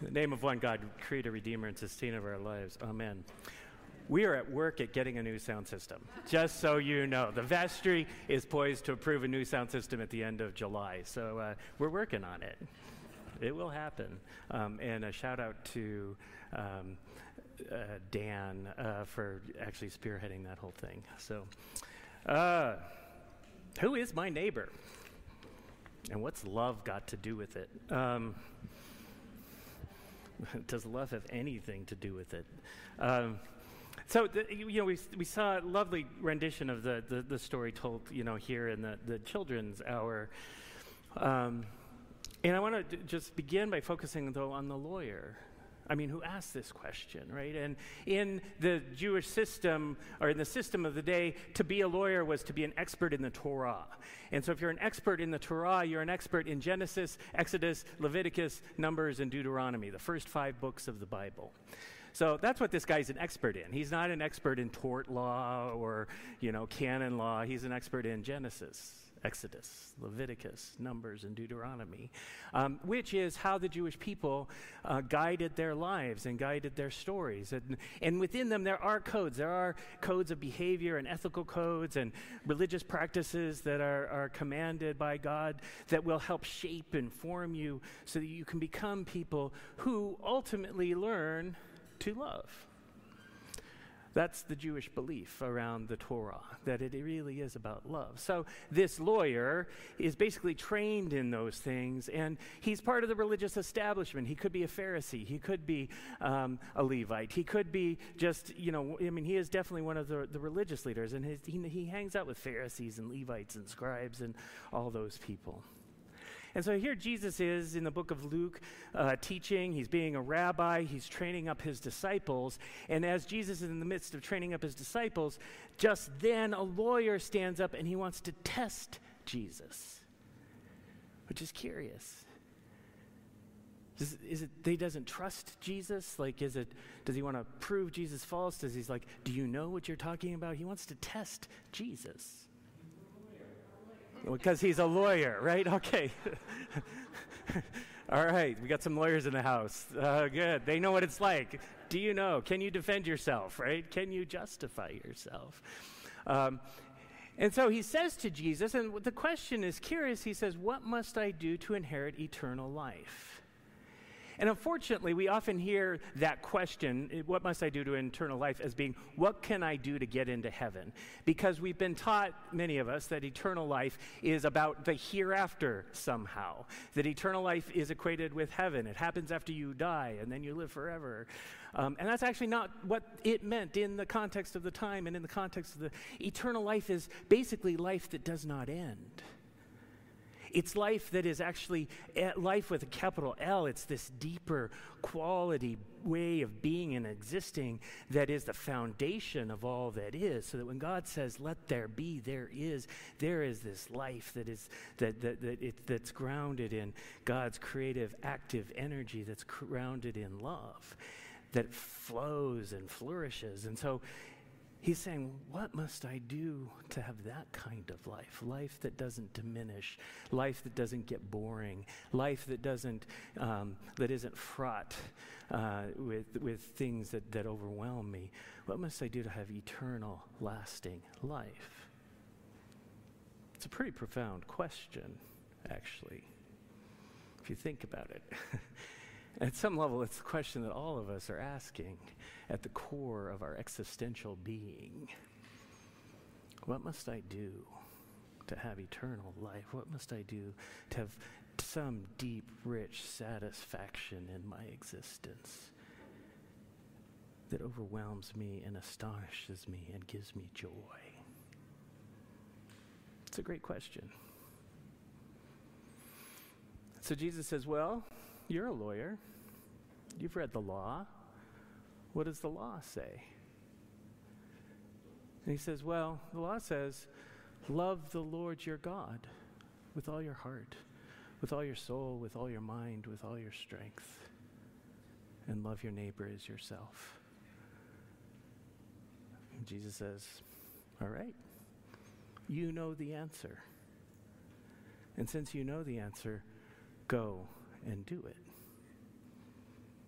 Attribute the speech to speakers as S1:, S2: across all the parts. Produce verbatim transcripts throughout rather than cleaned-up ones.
S1: In the name of one God, creator, redeemer, and sustainer of our lives. Amen. We are at work at getting a new sound system, just so you know. The vestry is poised to approve a new sound system at the end of July, so uh, we're working on it. It will happen. Um, and a shout out to um, uh, Dan uh, for actually spearheading that whole thing. So, uh, who is my neighbor? And what's love got to do with it? Um, does love have anything to do with it? Um, So, the, you know, we we saw a lovely rendition of the, the, the story told, you know, here in the, the children's hour. Um, and I want to d- just begin by focusing, though, on the lawyer. I mean, who asked this question, right? And in the Jewish system, or in the system of the day, to be a lawyer was to be an expert in the Torah. And so if you're an expert in the Torah, you're an expert in Genesis, Exodus, Leviticus, Numbers, and Deuteronomy, the first five books of the Bible. So that's what this guy's an expert in. He's not an expert in tort law or, you know, canon law. He's an expert in Genesis, Exodus, Leviticus, Numbers, and Deuteronomy, um, which is how the Jewish people uh, guided their lives and guided their stories. And, and within them, there are codes. There are codes of behavior and ethical codes and religious practices that are, are commanded by God that will help shape and form you so that you can become people who ultimately learn to love. That's the Jewish belief around the Torah, that it really is about love. So this lawyer is basically trained in those things, and he's part of the religious establishment. He could be a Pharisee. He could be um, a Levite. He could be just, you know, I mean, he is definitely one of the, the religious leaders, and his, he, he hangs out with Pharisees and Levites and scribes and all those people. And so here Jesus is in the book of Luke uh, teaching. He's being a rabbi. He's training up his disciples. And as Jesus is in the midst of training up his disciples, just then a lawyer stands up and he wants to test Jesus, which is curious. Is, is it that he doesn't trust Jesus? Like, is it, does he want to prove Jesus false? Does he's like, do you know what you're talking about? He wants to test Jesus. Because he's a lawyer, right? Okay. All right. We got some lawyers in the house. Uh, good. They know what it's like. Do you know? Can you defend yourself, right? Can you justify yourself? Um, and so he says to Jesus, and the question is curious. He says, what must I do to inherit eternal life? And unfortunately, we often hear that question, what must I do to eternal life, as being, what can I do to get into heaven? Because we've been taught, many of us, that eternal life is about the hereafter somehow. That eternal life is equated with heaven. It happens after you die, and then you live forever. Um, and that's actually not what it meant in the context of the time and in the context of the eternal life is basically life that does not end. It's life that is actually life with a capital L. It's this deeper quality way of being and existing that is the foundation of all that is. So that when God says, let there be, there is, there is this life that is that that, that it, that's grounded in God's creative, active energy that's grounded in love that flows and flourishes. And so he's saying, what must I do to have that kind of life? Life that doesn't diminish, life that doesn't get boring, life that doesn't, um, that isn't fraught uh, with with things that, that overwhelm me. What must I do to have eternal, lasting life? It's a pretty profound question, actually, if you think about it. At some level, it's the question that all of us are asking at the core of our existential being. What must I do to have eternal life? What must I do to have some deep, rich satisfaction in my existence that overwhelms me and astonishes me and gives me joy? It's a great question. So Jesus says, well, you're a lawyer. You've read the law. What does the law say? And he says, well, the law says, love the Lord your God with all your heart, with all your soul, with all your mind, with all your strength, and love your neighbor as yourself. And Jesus says, all right, you know the answer. And since you know the answer, go and do it.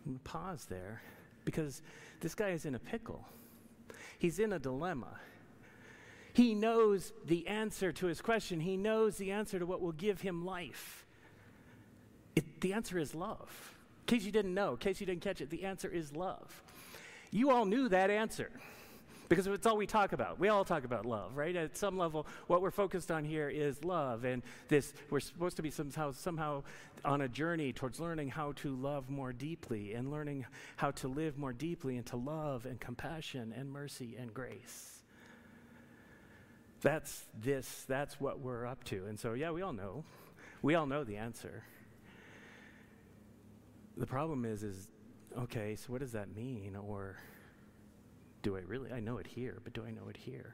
S1: Pause there, because this guy is in a pickle. He's in a dilemma. He knows the answer to his question. He knows the answer to what will give him life. It, the answer is love. In case you didn't know, in case you didn't catch it, the answer is love. You all knew that answer because it's all we talk about. We all talk about love, right? At some level, what we're focused on here is love. And this, we're supposed to be somehow, somehow on a journey towards learning how to love more deeply and learning how to live more deeply into love and compassion and mercy and grace. That's this, that's what we're up to. And so, yeah, we all know. We all know the answer. The problem is, is, okay, so what does that mean? Or do I really, I know it here, but do I know it here?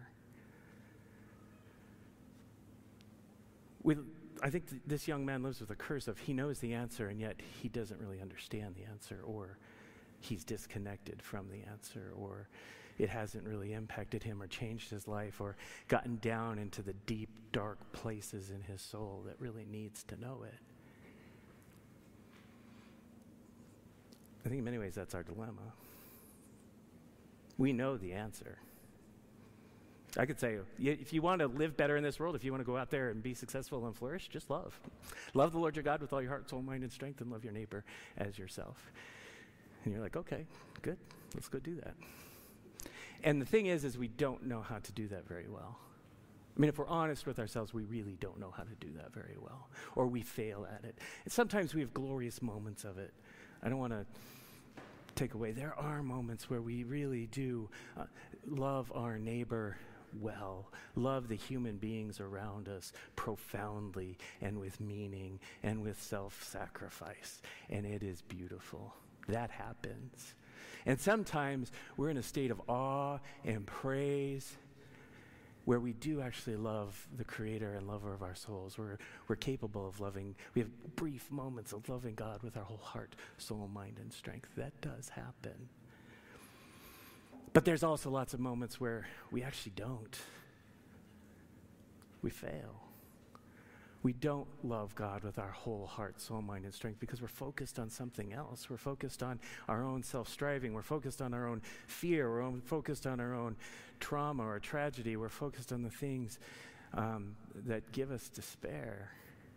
S1: We, I think th- this young man lives with a curse of he knows the answer, and yet he doesn't really understand the answer, or he's disconnected from the answer, or it hasn't really impacted him or changed his life or gotten down into the deep, dark places in his soul that really needs to know it. I think in many ways that's our dilemma. We know the answer. I could say, if you want to live better in this world, if you want to go out there and be successful and flourish, just love. Love the Lord your God with all your heart, soul, mind, and strength, and love your neighbor as yourself. And you're like, okay, good, let's go do that. And the thing is, is we don't know how to do that very well. I mean, if we're honest with ourselves, we really don't know how to do that very well, or we fail at it. And sometimes we have glorious moments of it. I don't want to take away. There are moments where we really do uh, love our neighbor well, love the human beings around us profoundly and with meaning and with self-sacrifice. And it is beautiful. That happens. And sometimes we're in a state of awe and praise where we do actually love the creator and lover of our souls. We're, we're capable of loving. We have brief moments of loving God with our whole heart, soul, mind, and strength. That does happen. But there's also lots of moments where we actually don't. We fail. We don't love God with our whole heart, soul, mind, and strength because we're focused on something else. We're focused on our own self-striving. We're focused on our own fear. We're own, focused on our own trauma or tragedy. We're focused on the things um, that give us despair.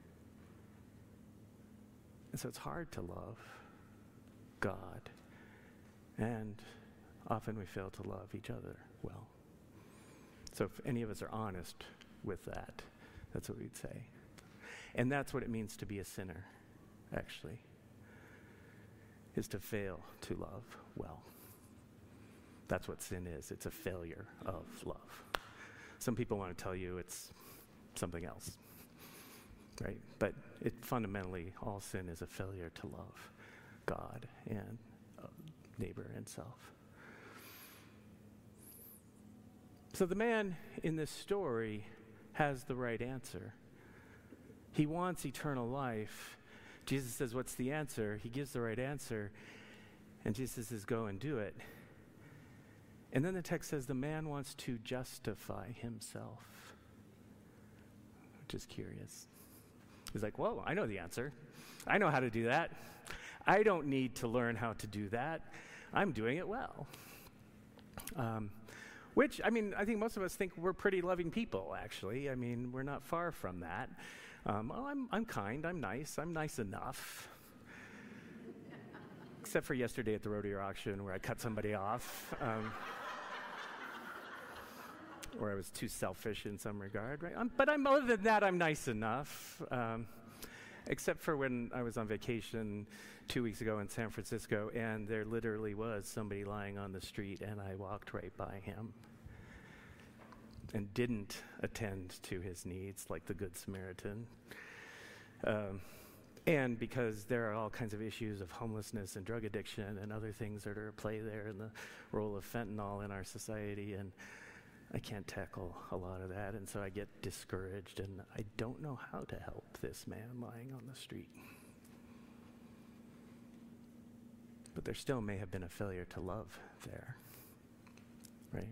S1: And so it's hard to love God. And often we fail to love each other well. So if any of us are honest with that, that's what we'd say. And that's what it means to be a sinner, actually, is to fail to love well. That's what sin is. It's a failure of love. Some people want to tell you it's something else, right? But it fundamentally, all sin is a failure to love God and uh, neighbor and self. So the man in this story has the right answer. He wants eternal life. Jesus says, what's the answer? He gives the right answer. And Jesus says, go and do it. And then the text says the man wants to justify himself, which is curious. He's like, whoa, I know the answer. I know how to do that. I don't need to learn how to do that. I'm doing it well. Um, which, I mean, I think most of us think we're pretty loving people, actually. I mean, we're not far from that. Um, oh, I'm, I'm kind, I'm nice, I'm nice enough. Except for yesterday at the rodeo auction where I cut somebody off. Um, or I was too selfish in some regard, right? Um, but I'm, other than that, I'm nice enough. Um, except for when I was on vacation two weeks ago in San Francisco, and there literally was somebody lying on the street, and I walked right by him and didn't attend to his needs like the Good Samaritan. Um, and because there are all kinds of issues of homelessness and drug addiction and other things that are at play there, and the role of fentanyl in our society, and I can't tackle a lot of that, and so I get discouraged, and I don't know how to help this man lying on the street. But there still may have been a failure to love there, right?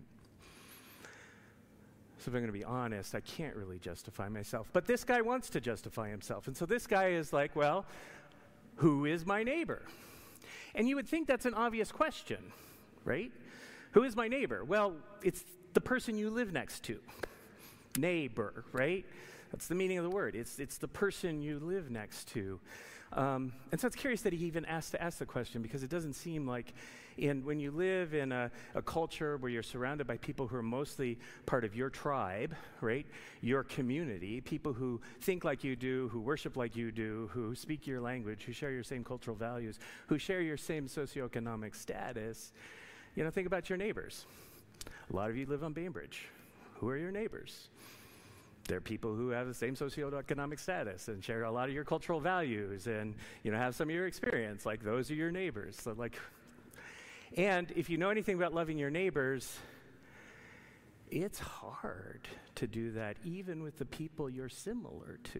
S1: So if I'm going to be honest, I can't really justify myself. But this guy wants to justify himself. And so this guy is like, well, who is my neighbor? And you would think that's an obvious question, right? Who is my neighbor? Well, it's the person you live next to. Neighbor, right? That's the meaning of the word. It's it's the person you live next to. Um, and so it's curious that he even asked to ask the question, because it doesn't seem like in when you live in a, a culture where you're surrounded by people who are mostly part of your tribe, right, your community, people who think like you do, who worship like you do, who speak your language, who share your same cultural values, who share your same socioeconomic status. You know, think about your neighbors. A lot of you live on Bainbridge. Who are your neighbors? They're people who have the same socioeconomic status and share a lot of your cultural values and, you know, have some of your experience. Like, those are your neighbors. So, like, and if you know anything about loving your neighbors, it's hard to do that even with the people you're similar to.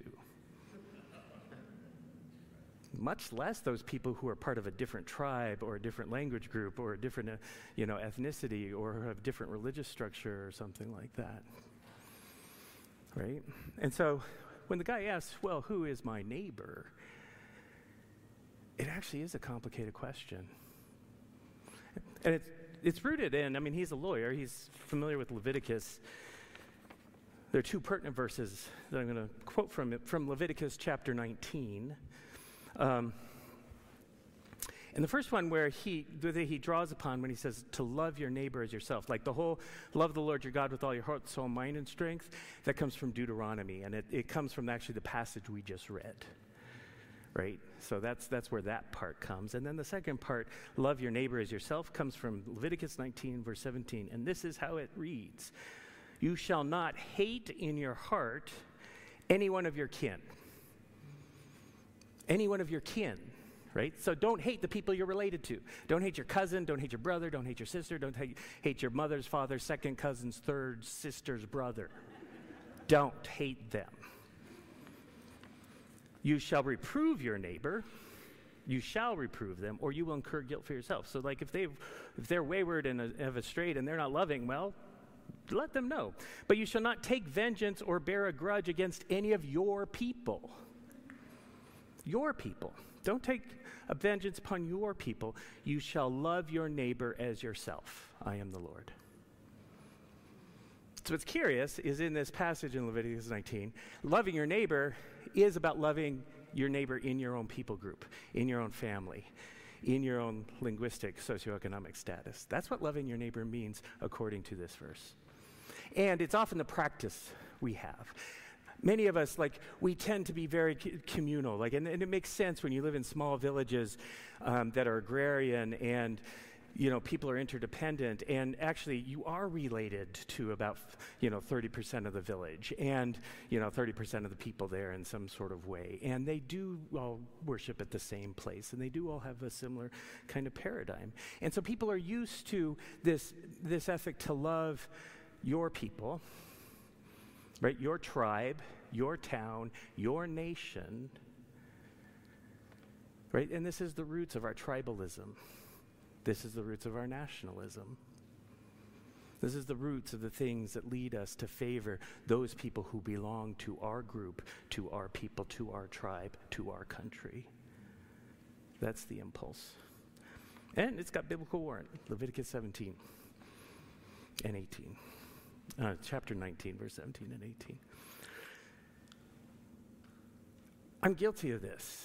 S1: Much less those people who are part of a different tribe or a different language group or a different, uh, you know, ethnicity or have different religious structure or something like that. Right? And so when the guy asks, well, who is my neighbor? It actually is a complicated question. And it's, it's rooted in, I mean, he's a lawyer. He's familiar with Leviticus. There are two pertinent verses that I'm going to quote from it, from Leviticus chapter nineteen. Um, and the first one where he that he draws upon when he says to love your neighbor as yourself, like the whole love the Lord your God with all your heart, soul, mind, and strength, that comes from Deuteronomy, and it, it comes from actually the passage we just read, right? So that's that's where that part comes. And then the second part, love your neighbor as yourself, comes from Leviticus nineteen, verse seventeen, and this is how it reads. You shall not hate in your heart any one of your kin. Any one of your kin. Right? So don't hate the people you're related to. Don't hate your cousin, don't hate your brother, don't hate your sister, don't hate, hate your mother's father, second cousin's third sister's brother. Don't hate them. You shall reprove your neighbor. You shall reprove them, or you will incur guilt for yourself. So like if they've if they're wayward and uh, have strayed and they're not loving, well, let them know. But you shall not take vengeance or bear a grudge against any of your people. Your people. Don't take a vengeance upon your people. You shall love your neighbor as yourself. I am the Lord. So what's curious is in this passage in Leviticus nineteen, loving your neighbor is about loving your neighbor in your own people group, in your own family, in your own linguistic, socioeconomic status. That's what loving your neighbor means according to this verse. And it's often the practice we have. Many of us, like, we tend to be very c- communal, like, and, and it makes sense when you live in small villages um, that are agrarian and, you know, people are interdependent, and actually you are related to about, you know, thirty percent of the village and, you know, thirty percent of the people there in some sort of way. And they do all worship at the same place, and they do all have a similar kind of paradigm. And so people are used to this, this ethic to love your people, right? Your tribe, your town, your nation, right? And this is the roots of our tribalism. This is the roots of our nationalism. This is the roots of the things that lead us to favor those people who belong to our group, to our people, to our tribe, to our country. That's the impulse. And it's got biblical warrant, Leviticus seventeen and eighteen. Uh, chapter nineteen, verse seventeen and eighteen. I'm guilty of this.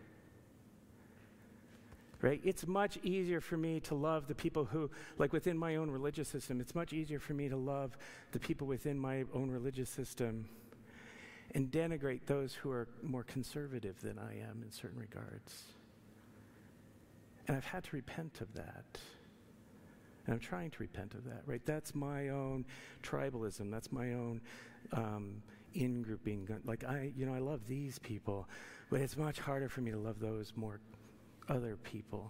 S1: Right? It's much easier for me to love the people who, like within my own religious system, it's much easier for me to love the people within my own religious system and denigrate those who are more conservative than I am in certain regards. And I've had to repent of that. And I'm trying to repent of that, right? That's my own tribalism. That's my own um, in-grouping. Like, I, you know, I love these people, but it's much harder for me to love those more other people.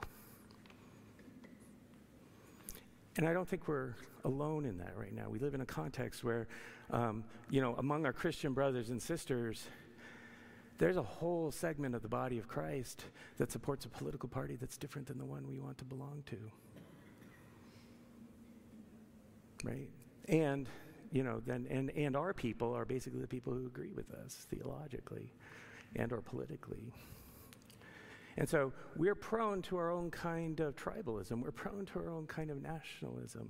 S1: And I don't think we're alone in that right now. We live in a context where, um, you know, among our Christian brothers and sisters, there's a whole segment of the body of Christ that supports a political party that's different than the one we want to belong to. Right? And, you know, then and, and our people are basically the people who agree with us theologically and or politically. And so we're prone to our own kind of tribalism. We're prone to our own kind of nationalism.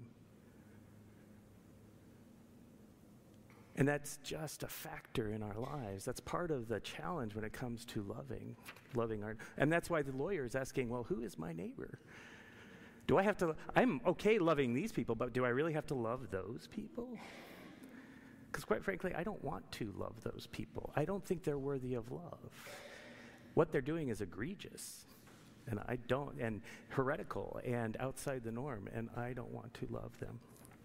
S1: And that's just a factor in our lives. That's part of the challenge when it comes to loving, loving our, and that's why the lawyer is asking, well, who is my neighbor? Do I have to, I'm okay loving these people, but do I really have to love those people? Because quite frankly, I don't want to love those people. I don't think they're worthy of love. What they're doing is egregious, and I don't, and heretical, and outside the norm, and I don't want to love them.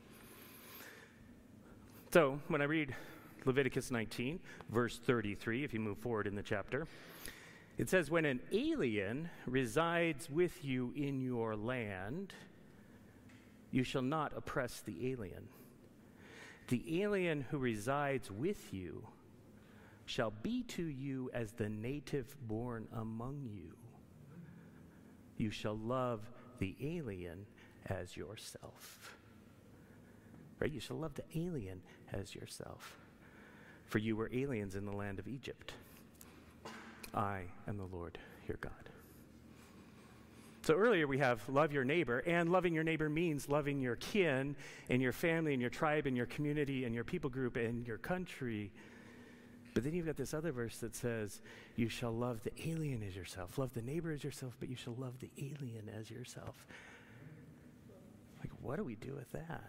S1: So when I read Leviticus nineteen, verse thirty-three, if you move forward in the chapter, it says, when an alien resides with you in your land, you shall not oppress the alien. The alien who resides with you shall be to you as the native born among you. You shall love the alien as yourself. Right? You shall love the alien as yourself. For you were aliens in the land of Egypt. I am the Lord, your God. So earlier we have love your neighbor, and loving your neighbor means loving your kin and your family and your tribe and your community and your people group and your country. But then you've got this other verse that says, you shall love the alien as yourself. Love the neighbor as yourself, but you shall love the alien as yourself. Like, what do we do with that?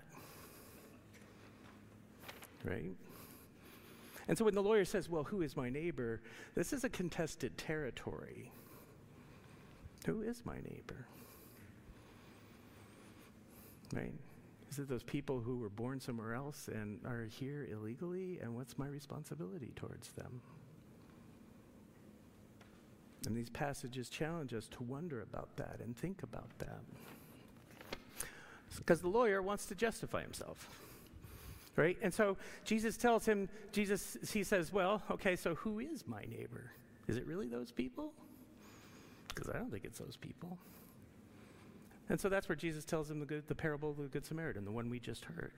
S1: Right? And so when the lawyer says, well, who is my neighbor? This is a contested territory. Who is my neighbor? Right? Is it those people who were born somewhere else and are here illegally? And what's my responsibility towards them? And these passages challenge us to wonder about that and think about that. Because the lawyer wants to justify himself. Right? And so Jesus tells him, Jesus, he says, well, okay, so who is my neighbor? Is it really those people? Because I don't think it's those people. And so that's where Jesus tells him the, good, the parable of the Good Samaritan, the one we just heard.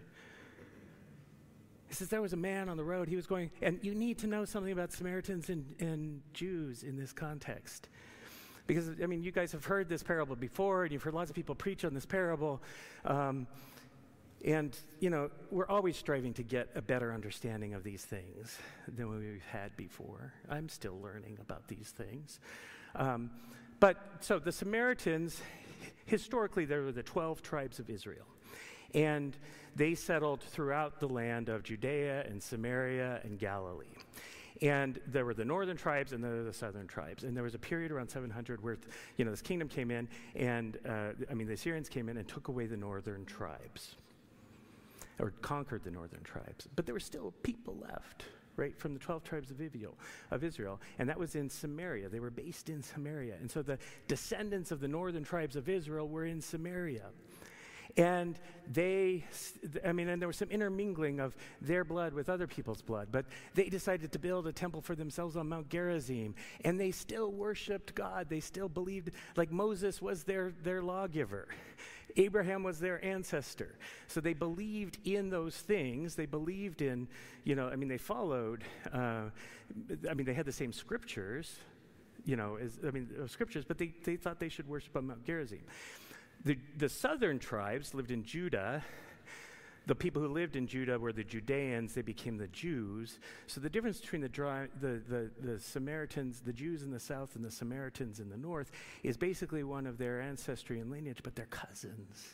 S1: He says there was a man on the road. He was going, and you need to know something about Samaritans and, and Jews in this context. Because, I mean, you guys have heard this parable before, and you've heard lots of people preach on this parable. Um, And, you know, we're always striving to get a better understanding of these things than we've had before. I'm still learning about these things. Um, but so the Samaritans, historically, there were the twelve tribes of Israel. And they settled throughout the land of Judea and Samaria and Galilee. And there were the northern tribes and there were the southern tribes. And there was a period around seven hundred where, you know, this kingdom came in and, uh, I mean, the Assyrians came in and took away the northern tribes. Or conquered the northern tribes. But there were still people left, right, from the twelve tribes of Israel, of Israel, and that was in Samaria. They were based in Samaria. And so the descendants of the northern tribes of Israel were in Samaria. And they, I mean, and there was some intermingling of their blood with other people's blood, but they decided to build a temple for themselves on Mount Gerizim, and they still worshiped God. They still believed, like Moses was their, their lawgiver. Abraham was their ancestor. So they believed in those things. They believed in, you know, I mean, they followed, uh, I mean, they had the same scriptures, you know, as, I mean, uh, scriptures, but they, they thought they should worship on Mount Gerizim. The, the southern tribes lived in Judah. The people who lived in Judah were the Judeans. They became the Jews. So the difference between the, dry, the, the, the Samaritans, the Jews in the south and the Samaritans in the north is basically one of their ancestry and lineage, but they're cousins.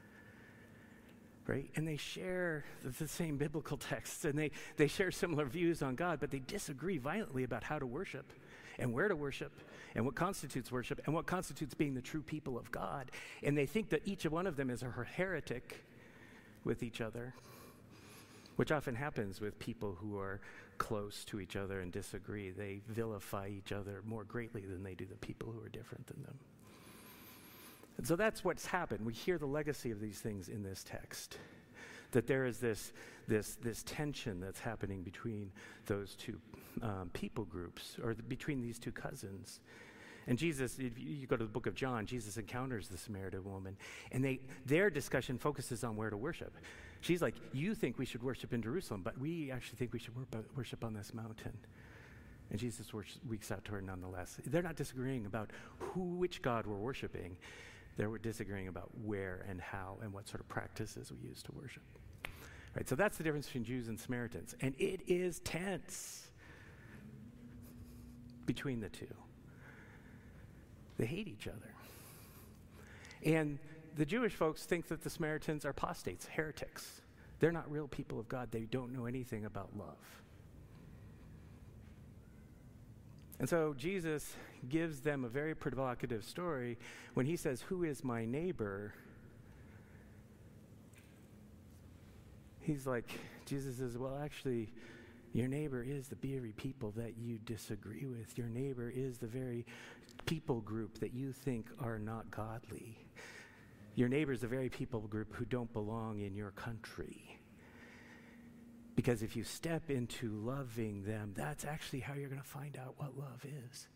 S1: Right? And they share the, the same biblical texts, and they, they share similar views on God, but they disagree violently about how to worship and where to worship and what constitutes worship and what constitutes being the true people of God. And they think that each one of them is a heretic with each other, which often happens with people who are close to each other and disagree. They vilify each other more greatly than they do the people who are different than them. And so that's what's happened. We hear the legacy of these things in this text, that there is this, this, this tension that's happening between those two um, people groups, or the, between these two cousins. And Jesus, if you go to the book of John, Jesus encounters the Samaritan woman, and they their discussion focuses on where to worship. She's like, you think we should worship in Jerusalem, but we actually think we should worship on this mountain. And Jesus reaches out to her nonetheless. They're not disagreeing about who, which God we're worshiping. They were disagreeing about where and how and what sort of practices we use to worship. Right, so that's the difference between Jews and Samaritans. And it is tense between the two. They hate each other. And the Jewish folks think that the Samaritans are apostates, heretics. They're not real people of God. They don't know anything about love. And so Jesus gives them a very provocative story when he says, "Who is my neighbor?" He's like, Jesus says, well, actually, your neighbor is the very people that you disagree with. Your neighbor is the very people group that you think are not godly. Your neighbor is the very people group who don't belong in your country. Because if you step into loving them, that's actually how you're going to find out what love is.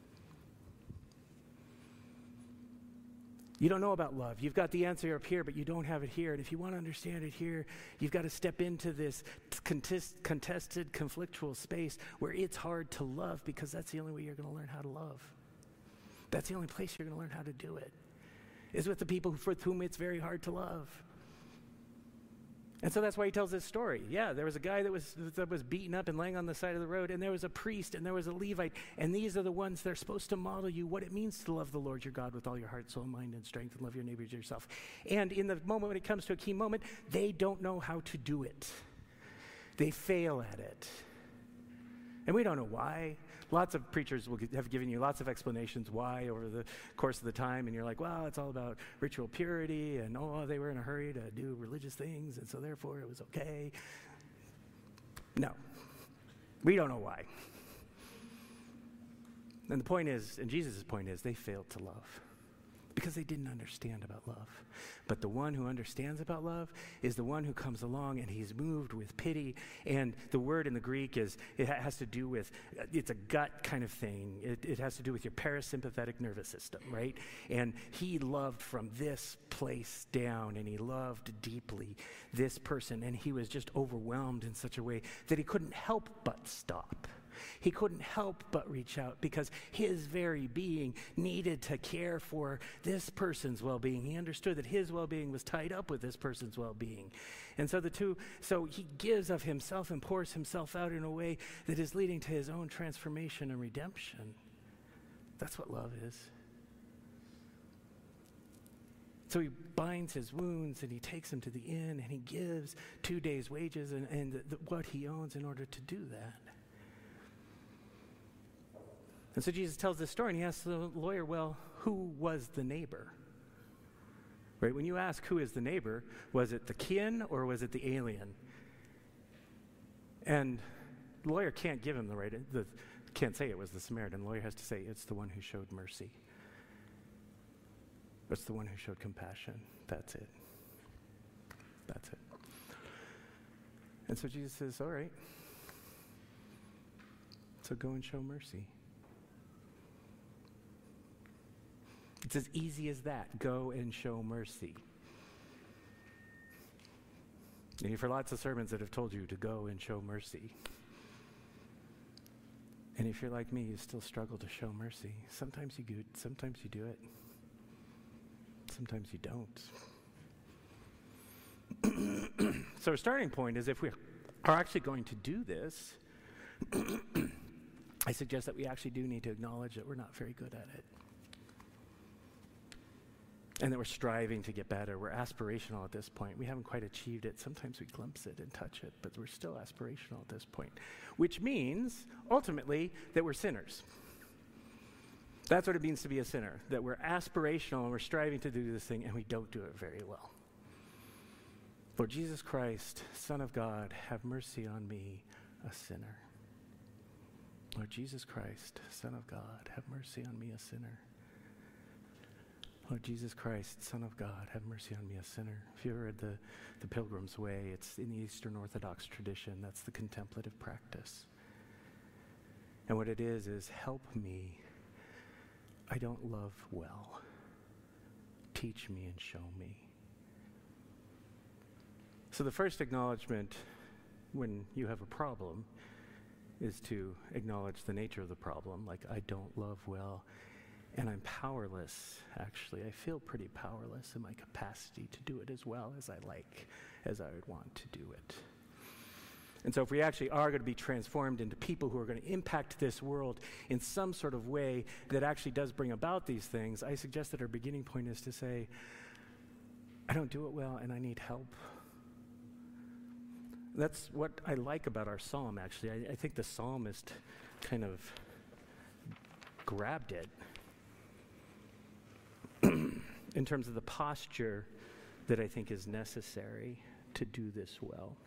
S1: You don't know about love. You've got the answer up here, but you don't have it here. And if you want to understand it here, you've got to step into this contest, contested, conflictual space where it's hard to love, because that's the only way you're going to learn how to love. That's the only place you're going to learn how to do it, is with the people for whom it's very hard to love. And so that's why he tells this story. Yeah, there was a guy that was that was beaten up and laying on the side of the road, and there was a priest, and there was a Levite, and these are the ones that are supposed to model you what it means to love the Lord your God with all your heart, soul, mind, and strength, and love your neighbor as yourself. And in the moment when it comes to a key moment, they don't know how to do it. They fail at it. And we don't know why. Lots of preachers will have given you lots of explanations why over the course of the time, and you're like, well, it's all about ritual purity, and oh, they were in a hurry to do religious things, and so therefore it was okay. No. We don't know why. And the point is, and Jesus' point is, they failed to love because they didn't understand about love. But the one who understands about love is the one who comes along and he's moved with pity. And the word in the Greek is, it has to do with, it's a gut kind of thing. It, it has to do with your parasympathetic nervous system, right? And he loved from this place down, and he loved deeply this person. And he was just overwhelmed in such a way that he couldn't help but stop. He couldn't help but reach out, because his very being needed to care for this person's well-being. He understood that his well-being was tied up with this person's well-being. And so the two, so he gives of himself and pours himself out in a way that is leading to his own transformation and redemption. That's what love is. So he binds his wounds, and he takes him to the inn, and he gives two days' wages and, and the, the, what he owns in order to do that. And so Jesus tells this story, and he asks the lawyer, well, who was the neighbor? Right? When you ask who is the neighbor, was it the kin or was it the alien? And the lawyer can't give him the right, the, can't say it was the Samaritan. The lawyer has to say it's the one who showed mercy. It's the one who showed compassion. That's it. That's it. And so Jesus says, all right, so go and show mercy. It's as easy as that. Go and show mercy. And you've heard lots of sermons that have told you to go and show mercy. And if you're like me, you still struggle to show mercy. Sometimes you do, sometimes you do it. Sometimes you don't. So our starting point is, if we are actually going to do this, I suggest that we actually do need to acknowledge that we're not very good at it. And that we're striving to get better. We're aspirational at this point. We haven't quite achieved it. Sometimes we glimpse it and touch it, but we're still aspirational at this point. Which means, ultimately, that we're sinners. That's what it means to be a sinner. That we're aspirational and we're striving to do this thing, and we don't do it very well. Lord Jesus Christ, Son of God, have mercy on me, a sinner. Lord Jesus Christ, Son of God, have mercy on me, a sinner. Lord Jesus Christ, Son of God, have mercy on me, a sinner. If you ever read the, the Pilgrim's Way, it's in the Eastern Orthodox tradition. That's the contemplative practice. And what it is, is help me. I don't love well. Teach me and show me. So the first acknowledgement when you have a problem is to acknowledge the nature of the problem, like I don't love well, and I'm powerless, actually. I feel pretty powerless in my capacity to do it as well as I like, as I would want to do it. And so if we actually are going to be transformed into people who are going to impact this world in some sort of way that actually does bring about these things, I suggest that our beginning point is to say, I don't do it well and I need help. That's what I like about our psalm, actually. I, I think the psalmist kind of grabbed it in terms of the posture that I think is necessary to do this well.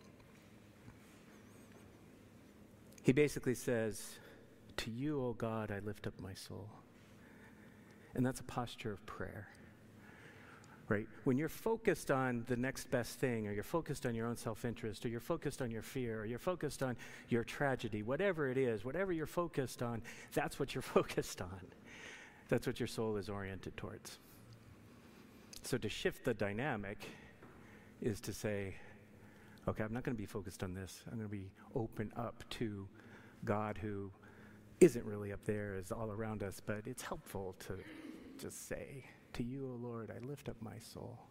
S1: He basically says, to you, O God, I lift up my soul. And that's a posture of prayer, right? When you're focused on the next best thing, or you're focused on your own self-interest, or you're focused on your fear, or you're focused on your tragedy, whatever it is, whatever you're focused on, that's what you're focused on. That's what your soul is oriented towards. So to shift the dynamic is to say, okay, I'm not going to be focused on this. I'm going to be open up to God who isn't really up there, is all around us, but it's helpful to just say, to you, O Lord, I lift up my soul.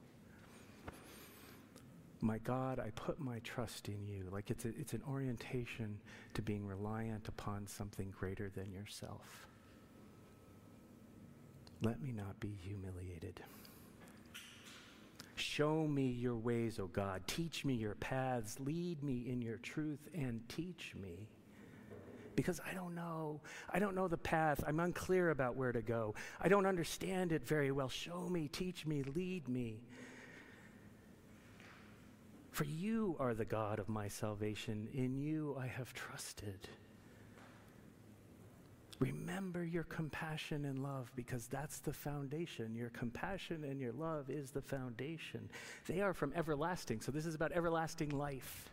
S1: My God, I put my trust in you. Like it's a, it's an orientation to being reliant upon something greater than yourself. Let me not be humiliated. Show me your ways, O God. Teach me your paths. Lead me in your truth and teach me. Because I don't know. I don't know the path. I'm unclear about where to go. I don't understand it very well. Show me, teach me, lead me. For you are the God of my salvation. In you I have trusted. Remember your compassion and love, because that's the foundation. Your compassion and your love is the foundation. They are from everlasting. So this is about everlasting life.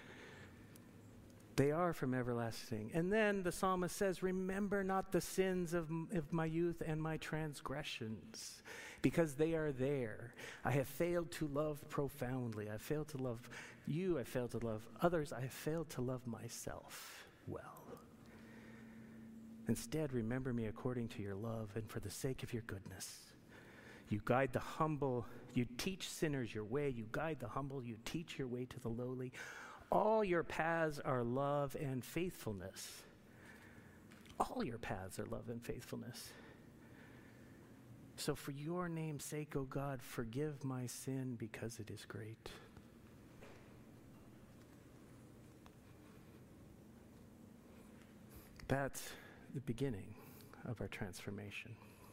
S1: They are from everlasting. And then the psalmist says, remember not the sins of, m- of my youth and my transgressions, because they are there. I have failed to love profoundly. I have failed to love you. I have failed to love others. I have failed to love myself well. Instead, remember me according to your love and for the sake of your goodness. You guide the humble. You teach sinners your way. You guide the humble. You teach your way to the lowly. All your paths are love and faithfulness. All your paths are love and faithfulness. So for your name's sake, O God, forgive my sin because it is great. That's the beginning of our transformation.